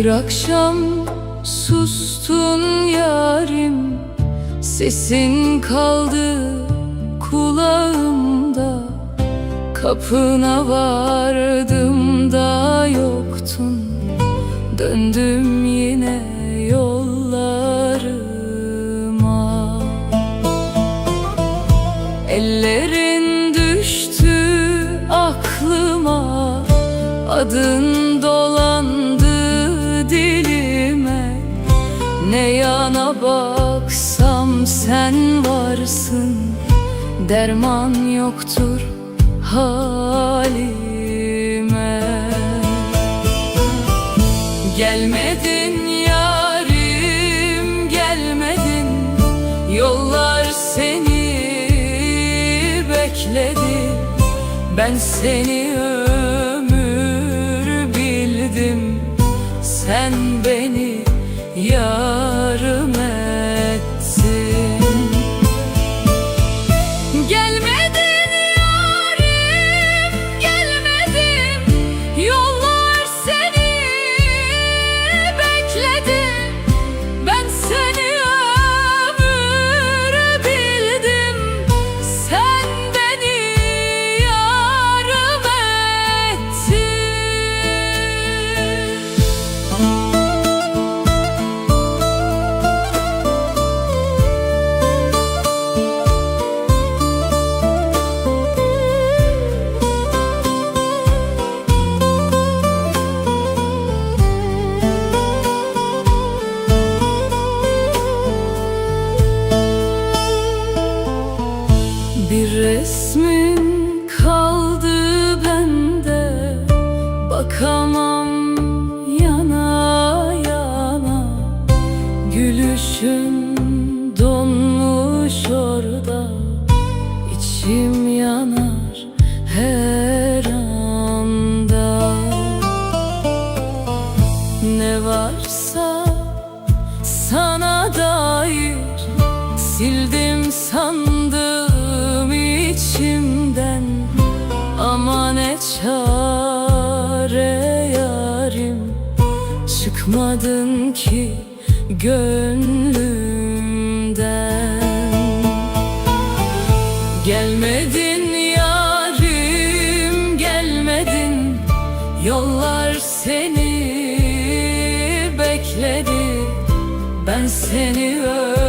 Bir akşam sustun yarim, sesin kaldı kulağımda. Kapına vardım da yoktun, döndüm yine yollarıma. Ellerin düştü aklıma, adın dolandı dilime. Ne yana baksam sen varsın, derman yoktur halime. Gelmedin yarim, gelmedin, yollar seni bekledi. Ben seni ömür bildim, sen beni yarım ettin. Gelmedin yarim, gelmedin, yollar seni bekledi. Ben seni ömür bildim, sen beni yarım ettin. Bir resmin kaldı bende, bakamam yana yana. Gülüşün donmuş orada, içim yanar her anda. Ne varsa sana dair sildim sandım içimden. Ama ne çare yarim, çıkmadın ki gönlümden. Gelmedin yarim, gelmedin, yollar seni bekledi. Ben seni